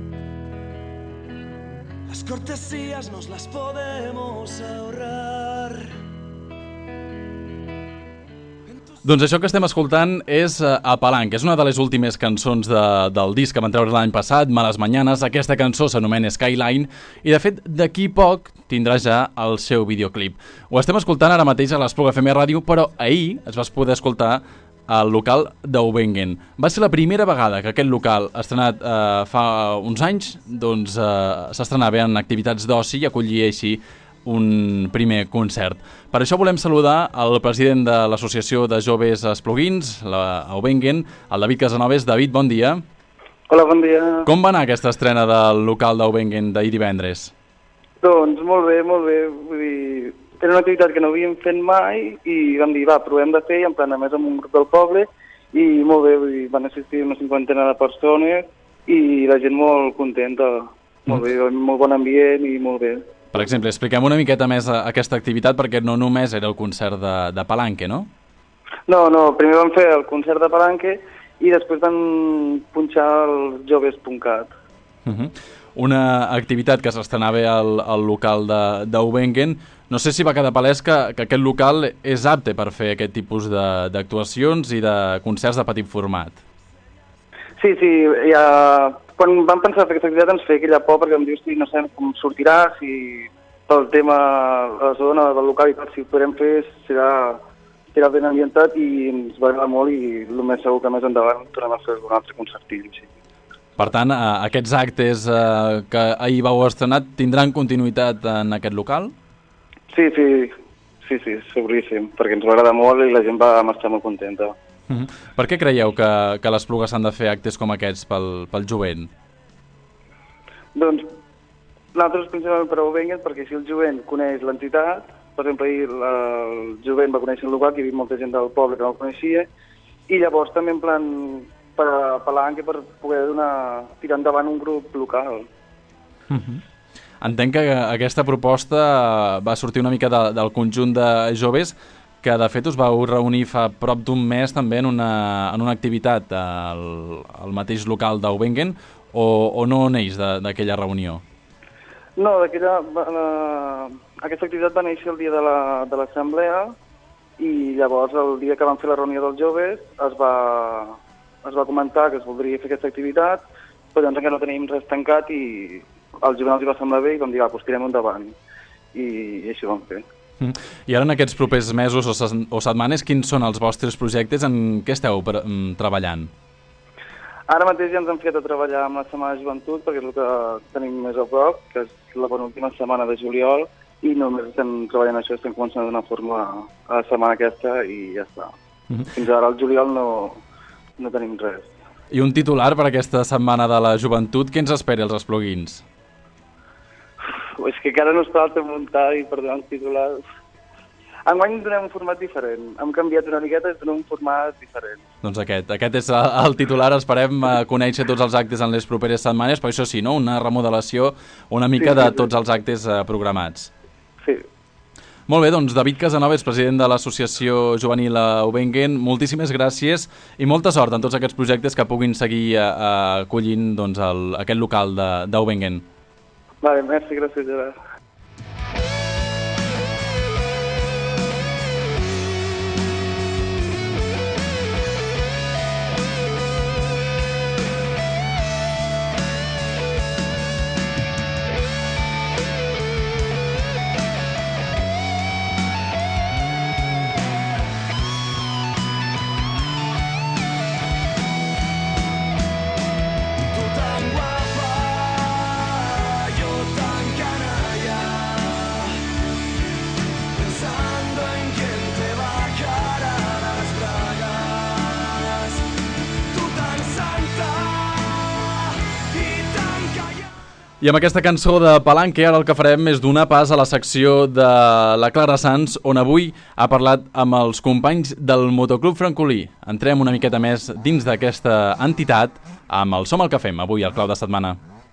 Las cortesías nos las podemos ahorrar. Doncs això que estem escoltant és uh, A Palanque, és una de les últimes cançons de, del disc que van treure l'any passat, Males Mañanes. Aquesta cançó s'anomena Skyline i de fet d'aquí poc tindrà ja el seu videoclip. Ho estem escoltant ara mateix a l'Espluga F M Ràdio, però ahir es va poder escoltar al local d'Aubengen. Va ser la primera vegada que aquest local, estrenat eh, fa uns anys, doncs eh, s'estrenava en activitats d'oci i acollia així un primer concert. Per això volem saludar el president de l'Associació de Joves Espluguins, la Aubengen, el David Casanovas. David, bon dia. Hola, bon dia. Com va anar aquesta estrena del local d'Aubengen d'ahir divendres? Doncs molt bé, molt bé. Vull dir, era una activitat que no havíem fet mai i vam dir, va, provem de fer, i en plan, a més amb un grup del poble, i molt bé, vull dir, van assistir una cinquantena de persones i la gent molt contenta, molt bé, molt bon ambient i molt bé. Per exemple, expliquem una miqueta més aquesta activitat, perquè no només era el concert de, de Palanque, no? No, no, primer vam fer el concert de Palanque i després van punxar els joves punt cat. Uh -huh. Una activitat que s'estrenava al, al local d'Aubengen. No sé si va quedar palès que, que aquest local és apte per fer aquest tipus d'actuacions i de concerts de petit format. Sí, sí, ja... quan vam pensar fer aquesta activitat ens feia aquella por perquè em dius si no sabem com sortirà, si pel tema la zona del local i tot, si ho podrem fer serà, serà ben ambientat i ens va agradar molt i el més segur que més endavant tornem a fer un altre concertill, sí. Per tant, eh, aquests actes eh, que ahir vau estrenar tindran continuïtat en aquest local? Sí, sí, sí, sí, seguríssim, perquè ens va agradar molt i la gent va marxar molt contenta. Uh -huh. Per què creieu que, que a l'Espluga s'han de fer actes com aquests pel, pel jovent? Doncs nosaltres principalment per Aubengen, perquè si el jovent coneix l'entitat, per exemple, ahir el jovent va conèixer el local, que hi havia molta gent del poble que no el coneixia, i llavors també en plan per a Palanque per poder donar, tirar endavant un grup local. Uh -huh. Entenc que aquesta proposta va sortir una mica de, del conjunt de joves que de fet us vau reunir fa prop d'un mes també en una, en una activitat al, al mateix local d'Aubengen o, o no neix d'aquella reunió? No, d'aquella... La, aquesta activitat va néixer el dia de l'assemblea la, i llavors el dia que vam fer la reunió dels joves es va, es va comentar que es voldria fer aquesta activitat, però doncs encara no tenim res tancat i als jovents els hi va semblar bé i vam dir, va, doncs tirem endavant. I, i així ho vam fer. Mm. I ara en aquests propers mesos o, ses, o setmanes, quins són els vostres projectes? En què esteu per, um, treballant? Ara mateix ja ens hem ficat a treballar amb la Setmana de Joventut perquè és el que tenim més a prop, que és la penúltima setmana de juliol, i només estem treballant això, estem començant a donar forma a la setmana aquesta i ja està. Mm-hmm. Fins ara al juliol no, no tenim res. I un titular per aquesta setmana de la joventut, què ens espera els espluguins? Uf, és que encara no està tot muntat i per donar un titular... Enguany donem un format diferent. Hem canviat una miqueta i donem un format diferent. Doncs aquest, aquest és el titular. Esperem conèixer tots els actes en les properes setmanes, però això sí, no? Una remodelació una mica sí, sí, de tots sí. els actes programats. Sí. Molt bé, doncs David Casanovas, president de l'Associació Juvenil Aubengen, moltíssimes gràcies i molta sort en tots aquests projectes que puguin seguir acollint doncs, el, aquest local d'Aubengen. Vale, merci, gràcies, Gerard. I amb aquesta cançó de Palanque ara el que farem és donar pas a la secció de la Clara Sanz, on avui ha parlat amb els companys del Motoclub Francolí. Entrem una miqueta més dins d'aquesta entitat amb el Som el que fem, avui al Clau de Setmana.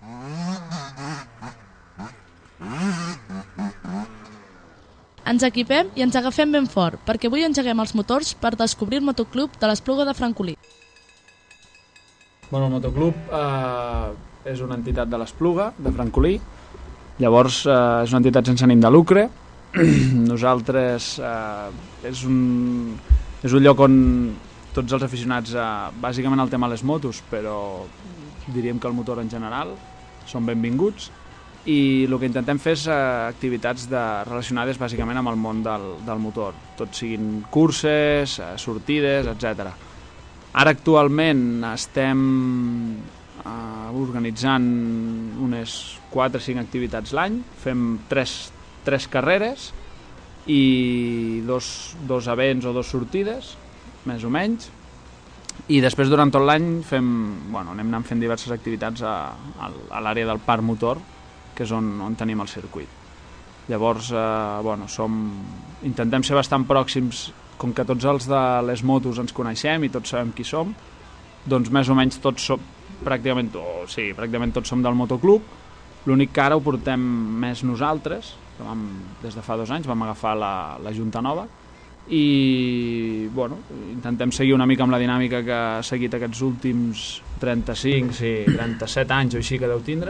Ens equipem i ens agafem ben fort, perquè avui engeguem els motors per descobrir el motoclub de l'Espluga de Francolí. Bueno, el motoclub eh, és una entitat de l'Espluga, de Francolí. Llavors, eh, és una entitat sense ànim de lucre. Nosaltres eh, és, un, és un lloc on tots els aficionats, eh, bàsicament al tema de les motos, però diríem que el motor en general, són benvinguts. I el que intentem fer és eh, activitats de, relacionades bàsicament amb el món del, del motor. Tot siguin curses, eh, sortides, etcètera. Ara actualment estem uh, organitzant unes quatre o cinc activitats l'any, fem tres, tres carreres i dos, dos events o dos sortides, més o menys, i després durant tot l'any fem, bueno, anem anant fent diverses activitats a, a, a l'àrea del parc motor, que és on, on tenim el circuit. Llavors, eh, bueno, som, intentem ser bastant pròxims com que tots els de les motos ens coneixem i tots sabem qui som, doncs més o menys tots som, pràcticament, oh, sí, pràcticament tots som del motoclub, l'únic que ara ho portem més nosaltres, que vam, des de fa dos anys vam agafar la, la Junta Nova, i bueno, intentem seguir una mica amb la dinàmica que ha seguit aquests últims trenta-cinc, sí, trenta-set anys o així que deu tindre,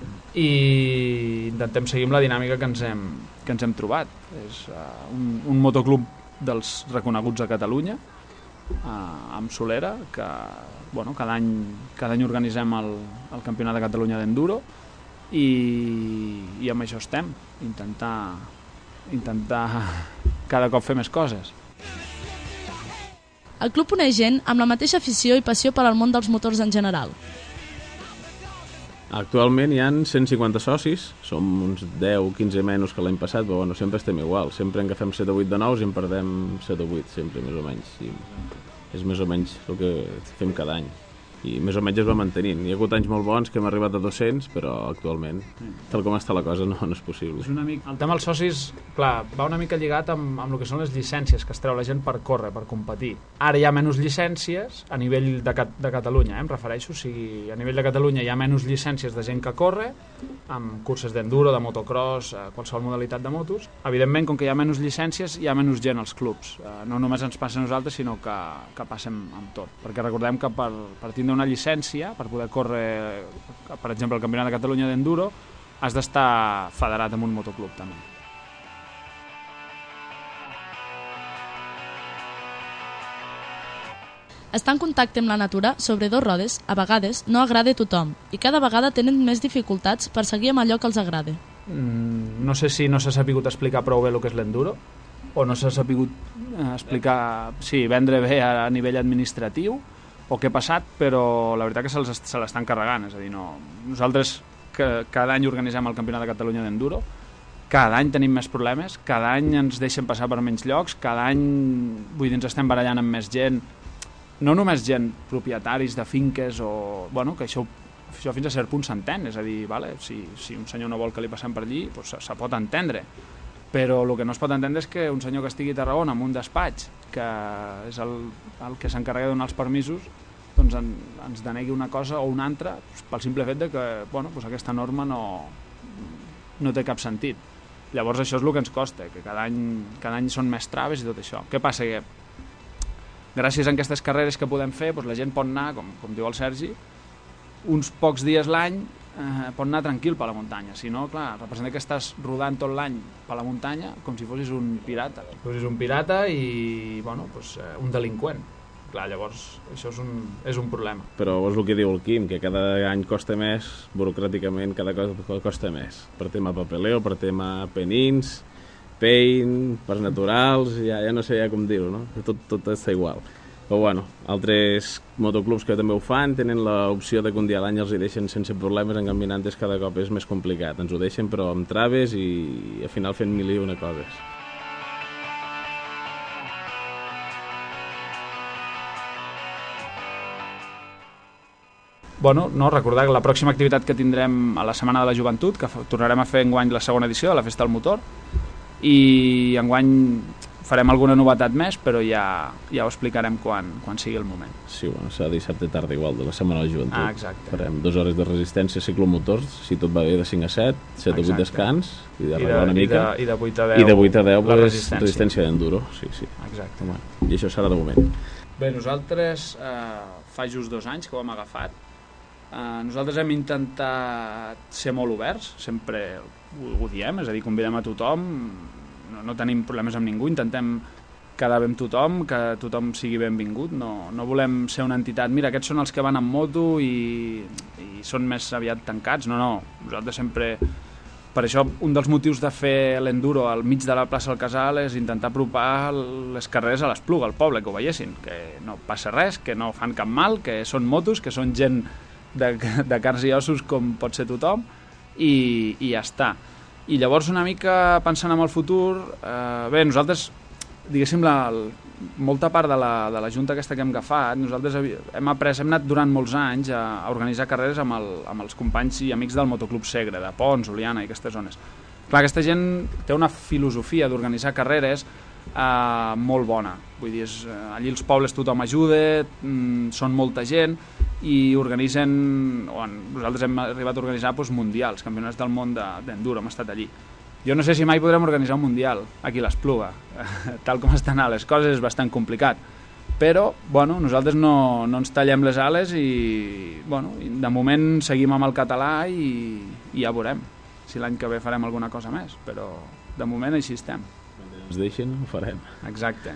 i intentem seguir amb la dinàmica que ens hem, que ens hem trobat. És uh, un, un motoclub dels reconeguts a Catalunya, uh, amb Solera, que bueno, cada, any, cada any organitzem el, el Campionat de Catalunya d'Enduro, i, i amb això estem, intentar, intentar cada cop fer més coses. El club uneix gent amb la mateixa afició i passió per al món dels motors en general. Actualment hi ha cent cinquanta socis, som uns deu o quinze menys que l'any passat, però bueno, sempre estem igual. Sempre en agafem set o vuit de nous i en perdem set o vuit, sempre més o menys. I és més o menys el que fem cada any. I més o menys es va mantenint. Hi ha hagut anys molt bons que hem arribat a dos-cents, però actualment, tal com està la cosa, no, no és possible. És una mica... El tema dels socis, clar, va una mica lligat amb, amb el que són les llicències que es treu la gent per córrer, per competir. Ara hi ha menys llicències a nivell de, de Catalunya, eh, em refereixo. O sigui, a nivell de Catalunya hi ha menys llicències de gent que corre, amb curses d'enduro, de motocross, qualsevol modalitat de motos. Evidentment, com que hi ha menys llicències, hi ha menys gent als clubs. No només ens passa a nosaltres, sinó que, que passem amb tot. Perquè recordem que per, per tindre una llicència, per poder córrer, per exemple, el Campionat de Catalunya d'Enduro, has d'estar federat amb un motoclub també. Estar en contacte amb la natura sobre dos rodes, a vegades, no agrada a tothom, i cada vegada tenen més dificultats per seguir amb allò que els agrada. Mm, no sé si no s'ha sapigut explicar prou bé el que és l'enduro, o no s'ha sapigut explicar, sí, vendre bé a nivell administratiu, o què ha passat, però la veritat que se, se l'estan carregant. És a dir, no... nosaltres que cada any organitzem el Campionat de Catalunya d'Enduro, cada any tenim més problemes, cada any ens deixen passar per menys llocs, cada any, vull dir, ens estem barallant amb més gent, no només gent, propietaris de finques, o, bueno, que això, això fins a cert punt s'entén, és a dir, vale, si, si un senyor no vol que li passem per allí, doncs se, se pot entendre. Però el que no es pot entendre és que un senyor que estigui a Tarragona amb un despatx, que és el, el que s'encarrega de donar els permisos, doncs en, ens denegui una cosa o una altra pel simple fet de que bueno, doncs aquesta norma no, no té cap sentit. Llavors això és el que ens costa, que cada any, cada any són més traves i tot això. Què passa? Que gràcies a aquestes carreres que podem fer, doncs la gent pot anar, com, com diu el Sergi, uns pocs dies l'any eh, pot anar tranquil per la muntanya. Si no, clar, representa que estàs rodant tot l'any per la muntanya com si fossis un pirata. Fossis un pirata i bueno, doncs, eh, un delinqüent. Clar, llavors això és un, és un problema. Però és el que diu el Quim, que cada any costa més, burocràticament cada cosa costa més. Per tema papeleo, per tema penins, paint, parts naturals, ja, ja no sé ja com dir-ho, no? Tot, tot està igual. Però bueno, altres motoclubs que també ho fan tenen l'opció de que un dia a l'any els hi deixen sense problemes, en canvi Nantes cada cop és més complicat. Ens ho deixen però amb traves i, i al final fent mil i una coses. Bueno, no, recordar que la pròxima activitat que tindrem a la Setmana de la Joventut, que tornarem a fer enguany la segona edició de la Festa del Motor, i enguany farem alguna novetat més, però ja, ja ho explicarem quan, quan sigui el moment. Sí, bueno, serà dissabte tarda igual, de la Setmana de la Joventut. Ah, exacte. Farem dues hores de resistència ciclomotors, si tot va bé, de cinc a set, set a vuit descans, i de regar una mica. I de vuit a deu, I de vuit a deu la pues, resistència. resistència d'enduro, sí, sí. Exacte. Home, i això serà de moment. Bé, nosaltres eh, fa just dos anys que ho hem agafat. Uh, nosaltres hem intentat ser molt oberts, sempre ho, ho diem, és a dir, convidem a tothom, no, no tenim problemes amb ningú, intentem quedar bé amb tothom, que tothom sigui benvingut, no, no volem ser una entitat, mira, aquests són els que van amb moto i, i són més aviat tancats, no, no, nosaltres sempre, per això un dels motius de fer l'enduro al mig de la plaça del Casal és intentar apropar les carreres a l'Espluga, al poble, que ho veiessin, que no passa res, que no fan cap mal, que són motos, que són gent De, de carns i ossos com pot ser tothom i, i ja està. I llavors una mica pensant en el futur, eh, bé, nosaltres diguéssim la, molta part de la, de la junta aquesta que hem agafat, nosaltres hem après, hem anat durant molts anys a, a organitzar carreres amb, el, amb els companys i amics del Motoclub Segre, de Pons, Oliana i aquestes zones. Clar, aquesta gent té una filosofia d'organitzar carreres eh, molt bona. Vull dir, és, allí els pobles tothom ajuda, mm, són molta gent i organitzen, o nosaltres hem arribat a organitzar doncs, mundials, campionats del món d'enduro, hem estat allí. Jo no sé si mai podrem organitzar un mundial aquí a l'Espluga, tal com estan anant les coses és bastant complicat, però bueno, nosaltres no, no ens tallem les ales i bueno, de moment seguim amb el català i, i ja veurem si l'any que ve farem alguna cosa més, però de moment així estem. Quan ens deixen ho farem. Exacte.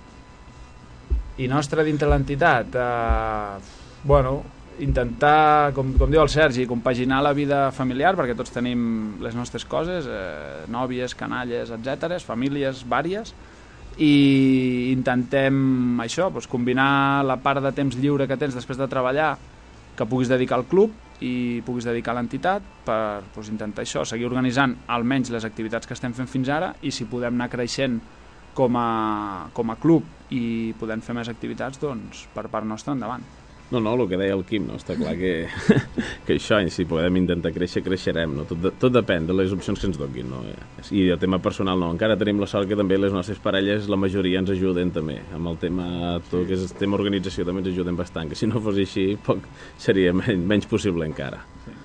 I nostra dintre l'entitat, eh, bueno, intentar, com, com diu el Sergi, compaginar la vida familiar, perquè tots tenim les nostres coses, eh, nòvies, canalles, etcètera, famílies vàries, i intentem això, doncs, combinar la part de temps lliure que tens després de treballar, que puguis dedicar al club i puguis dedicar a l'entitat per doncs, intentar això, seguir organitzant almenys les activitats que estem fent fins ara i si podem anar creixent com a, com a club i podem fer més activitats, doncs per part nostra endavant. No, no, el que deia el Quim, no? Està clar que, que això, si podem intentar créixer, creixerem, no? Tot, de, tot depèn de les opcions que ens donin, no? I el tema personal no, encara tenim la sort que també les nostres parelles, la majoria ens ajuden també, amb el tema, tot que és el tema organització també ens ajuden bastant, que si no fos així poc, seria menys, menys possible encara. Sí.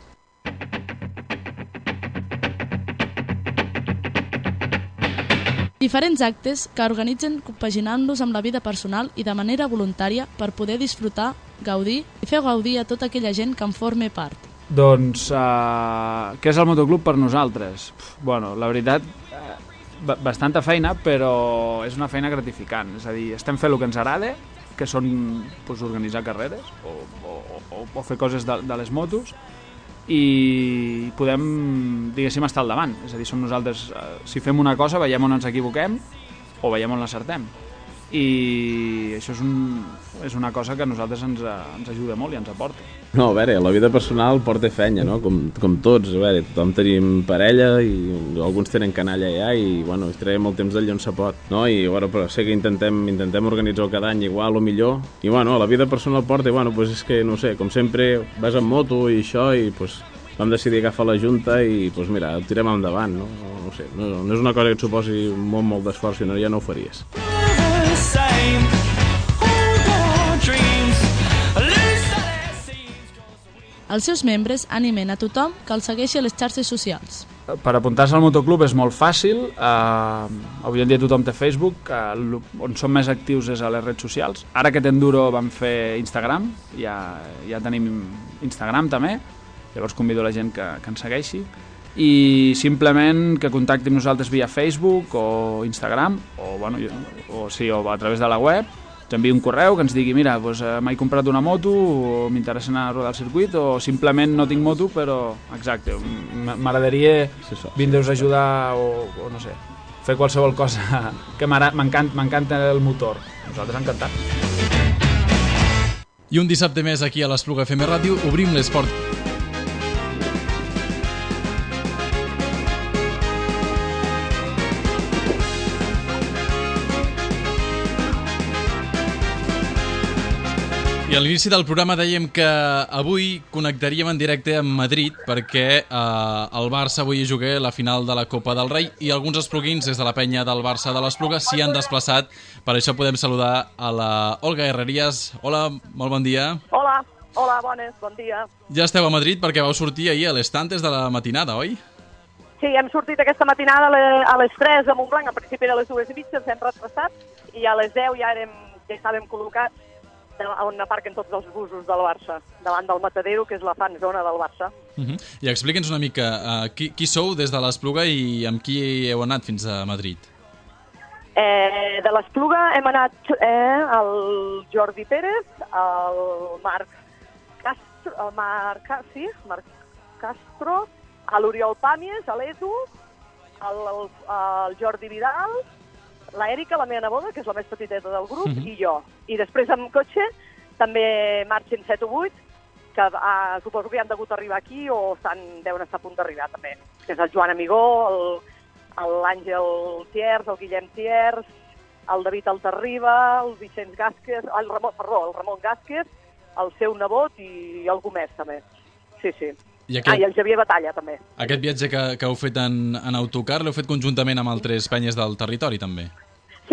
Diferents actes que organitzen compaginant-los amb la vida personal i de manera voluntària per poder disfrutar, gaudir i fer gaudir a tota aquella gent que en forme part. Doncs, uh, què és el motoclub per nosaltres? Bueno, la veritat, uh, bastanta feina, però és una feina gratificant. És a dir, estem fent el que ens agrada, que són pues, organitzar carreres o, o, o, o fer coses de, de les motos, i podem, diguéssim, estar al davant. És a dir, som nosaltres, eh, si fem una cosa, veiem on ens equivoquem o veiem on l'acertem. I això és, un, és una cosa que a nosaltres ens, ens ajuda molt i ens aporta. No, a veure, la vida personal porta fenya, no? Com, com tots, a veure, tothom tenim parella i alguns tenen canalla ja i, bueno, es traiem el temps d'allà on se pot, no? I, bueno, però sé que intentem, intentem organitzar cada any igual o millor i, bueno, la vida personal porta i, bueno, pues és que, no sé, com sempre vas en moto i això i, pues, vam decidir agafar la junta i, pues, mira, ho tirem endavant, no? No, no sé, no, no és una cosa que et suposi molt, molt d'esforç, si no, ja no ho faries. Els seus membres animen a tothom que els segueixi a les xarxes socials. Per apuntar-se al motoclub és molt fàcil. Uh, avui en dia tothom té Facebook, uh, on som més actius és a les redes socials. Ara que t'enduro vam fer Instagram, ja, ja tenim Instagram també, llavors convido la gent que, que ens segueixi. I simplement que contacti amb nosaltres via Facebook o Instagram, o, bueno, o, sí, o a través de la web, ens enviï un correu que ens digui mira, doncs, eh, m'he comprat una moto o m'interessa anar a rodar el circuit o simplement no tinc moto però exacte, m'agradaria vindre-us a ajudar o, o no sé, fer qualsevol cosa que m'encanta el motor. Nosaltres encantats. I un dissabte més aquí a l'Espluga F M Ràdio obrim l'esport. I a l'inici del programa dèiem que avui connectaríem en directe amb Madrid perquè eh, el Barça avui juga la final de la Copa del Rei i alguns espluguins des de la penya del Barça de l'Espluga s'hi han desplaçat. Per això podem saludar a la Olga Herrerías. Hola, molt bon dia. Hola, hola, bones, bon dia. Ja esteu a Madrid perquè vau sortir ahir a l'Estantes de la matinada, oi? Sí, hem sortit aquesta matinada a les tres de Montblanc, a principi de les dues i mitja ens hem retrasat i a les deu ja, érem, ja estàvem col·locats on aparquen tots els busos del Barça, davant del Matadero, que és la fan zona del Barça. Uh -huh. I explica'ns una mica, uh, qui, qui sou des de l'Espluga i amb qui heu anat fins a Madrid? Eh, de l'Espluga hem anat eh, el Jordi Pérez, el Marc Castro, el Marc, sí, Marc Castro, l'Oriol Pàmies, l'Edu, el, el, el Jordi Vidal, la Èrica, la meva neboda, que és la més petiteta del grup, uh-huh. i jo. I després amb cotxe també marxen set o vuit, que uh, suposo que ja han degut arribar aquí o estan, deuen estar a punt d'arribar també. Que és el Joan Amigó, l'Àngel Thiers, el Guillem Thiers, el David Altarriba, el Vicenç Gàsquez, el Ramon, perdó, el Ramon Gàsquez, el seu nebot i algú més també. Sí, sí. I aquest... Ah, i el Xavier Batalla, també. Aquest viatge que, que heu fet en, en autocar l'heu fet conjuntament amb altres penyes del territori, també? Sí,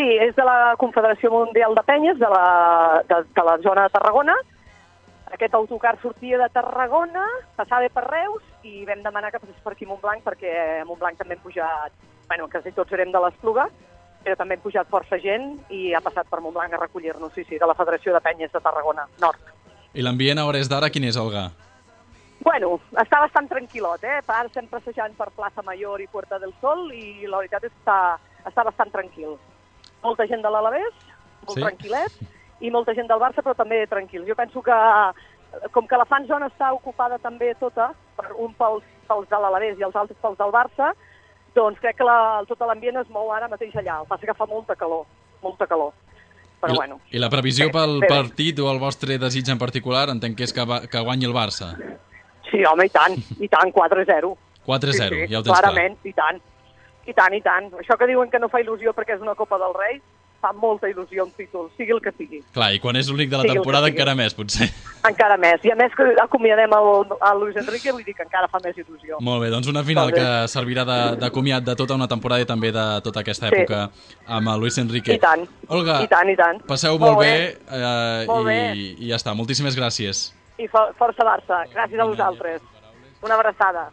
és de la Confederació Mundial de Penyes, de la, de, de la zona de Tarragona. Aquest autocar sortia de Tarragona, passava per Reus i vam demanar que passés per aquí a Montblanc, perquè a Montblanc també hem pujat, bueno, quasi tots érem de l'Espluga, però també hem pujat força gent i ha passat per Montblanc a recollir-nos, sí, sí, de la Federació de Penyes de Tarragona, Nord. I l'ambient a hores d'ara quin és, Olga? Bueno, està bastant tranquil·lot, eh? Ara estem passejant per Plaça Mayor i Puerta del Sol i la veritat és que està, està bastant tranquil. Molta gent de l'Alavés, molt Sí? tranquil·let, i molta gent del Barça, però també tranquil. Jo penso que, com que la fan zona està ocupada també tota, per un pels, pels de l'Alavés i els altres pels del Barça, doncs crec que la, tot l'ambient es mou ara mateix allà. El que passa que fa molta calor, molta calor. Però I, bueno. I la previsió Bé, pel bé, bé. partit o el vostre desig en particular entenc que és que, va, que guanyi el Barça. Sí, home, i tant, i tant, quatre a zero. quatre a zero, sí, sí, ja ho tens clar. clarament, i tant, i tant, i tant. Això que diuen que no fa il·lusió perquè és una Copa del Rei, fa molta il·lusió un títol, sigui el que sigui. Clar, i quan és l'únic de la Sigui el que temporada sigui. encara més, potser. Encara més. I a més que acomiadem el, el Luis Enrique, vull dir que encara fa més il·lusió. Molt bé, doncs una final Molt bé. que servirà de, de comiat de tota una temporada i també de tota aquesta Sí. època amb el Luis Enrique. I tant, Olga, i tant, i tant. passeu molt, Molt bé, bé. eh, Molt i, bé. i ja està. Moltíssimes gràcies. I for, força Barça. Gràcies a vosaltres. Una abraçada.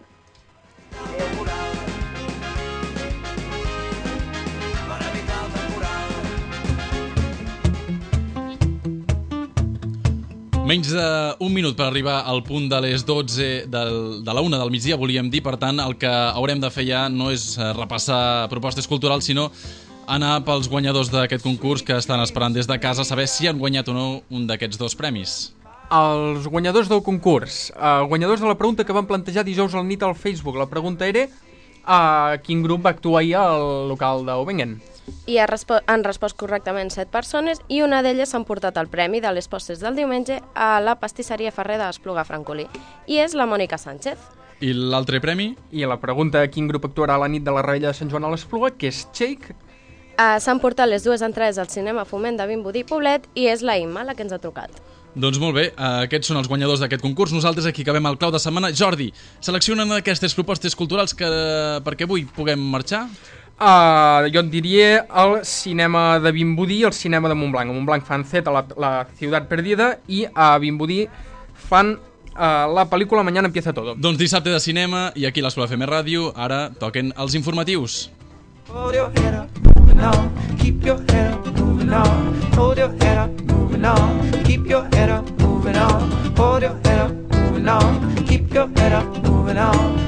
Menys d'un minut per arribar al punt de les dotze del, de la una del migdia, volíem dir. Per tant, el que haurem de fer ja no és eh, repassar propostes culturals, sinó anar pels guanyadors d'aquest concurs que estan esperant des de casa saber si han guanyat o no un d'aquests dos premis. Els guanyadors del concurs, uh, guanyadors de la pregunta que van plantejar dijous a la nit al Facebook. La pregunta era uh, quin grup va actuar ahir al local d'Obengen. I ha respo han respost correctament set persones i una d'elles s'ha emportat el premi de les postres del diumenge a la pastisseria Ferrer de l'Espluga Francolí. I és la Mònica Sánchez. I l'altre premi? I la pregunta quin grup actuarà a la nit de la Realla de Sant Joan a l'Espluga, que és Shake. Uh, S'han portat les dues entrades al cinema Foment de Vimbodí Poblet i és la Imma la que ens ha trucat. Doncs molt bé, uh, aquests són els guanyadors d'aquest concurs. Nosaltres aquí acabem el clau de setmana. Jordi, selecciona una d'aquestes propostes culturals que, perquè avui puguem marxar? Uh, jo et diria el cinema de Vimbodí i el cinema de Montblanc. A Montblanc fan Z, la, la Ciutat Perdida, i a Vimbodí fan uh, la pel·lícula Mañana empieza todo. Doncs dissabte de cinema i aquí a l'Escola F M Ràdio ara toquen els informatius. Hold your head up, moving on. Keep your head up, moving on. Hold your head up, moving on. Keep your head up, moving on. Hold your head up, moving on. Keep your head up, moving on.